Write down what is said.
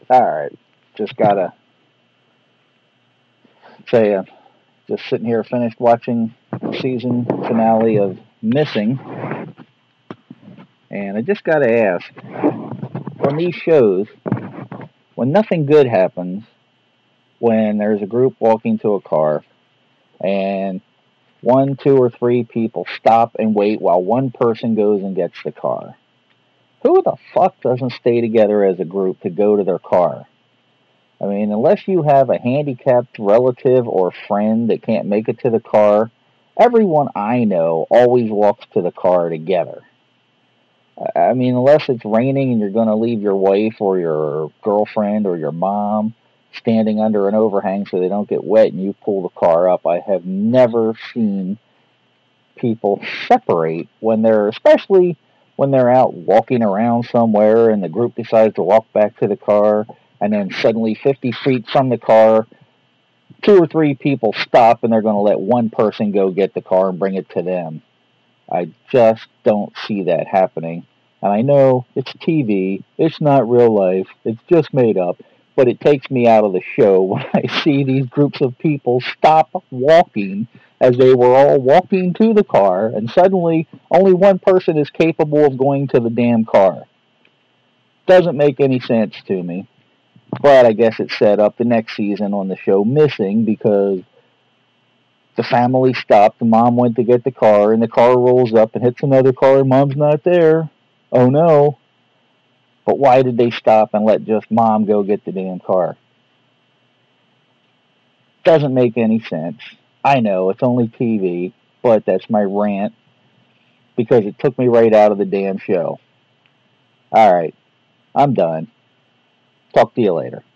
All right, just gotta say, just sitting here, finished watching the season finale of Missing, and I just gotta ask, on these shows, when nothing good happens, when there's a group walking to a car, and one, two, or three people stop and wait while one person goes and gets the car. Who the fuck doesn't stay together as a group to go to their car? I mean, unless you have a handicapped relative or friend that can't make it to the car, everyone I know always walks to the car together. I mean, unless it's raining and you're going to leave your wife or your girlfriend or your mom standing under an overhang so they don't get wet and you pull the car up, I have never seen people separate when they're, especially when they're out walking around somewhere and the group decides to walk back to the car, and then suddenly 50 feet from the car, two or three people stop and they're going to let one person go get the car and bring it to them. I just don't see that happening. And I know it's TV, it's not real life, it's just made up, but it takes me out of the show when I see these groups of people stop walking as they were all walking to the car, and suddenly only one person is capable of going to the damn car. Doesn't make any sense to me. But I guess it set up the next season on the show Missing because the family stopped. The mom went to get the car, and the car rolls up and hits another car, and mom's not there. Oh no. But why did they stop and let just mom go get the damn car? Doesn't make any sense. I know, it's only TV, but that's my rant because it took me right out of the damn show. Alright, I'm done. Talk to you later.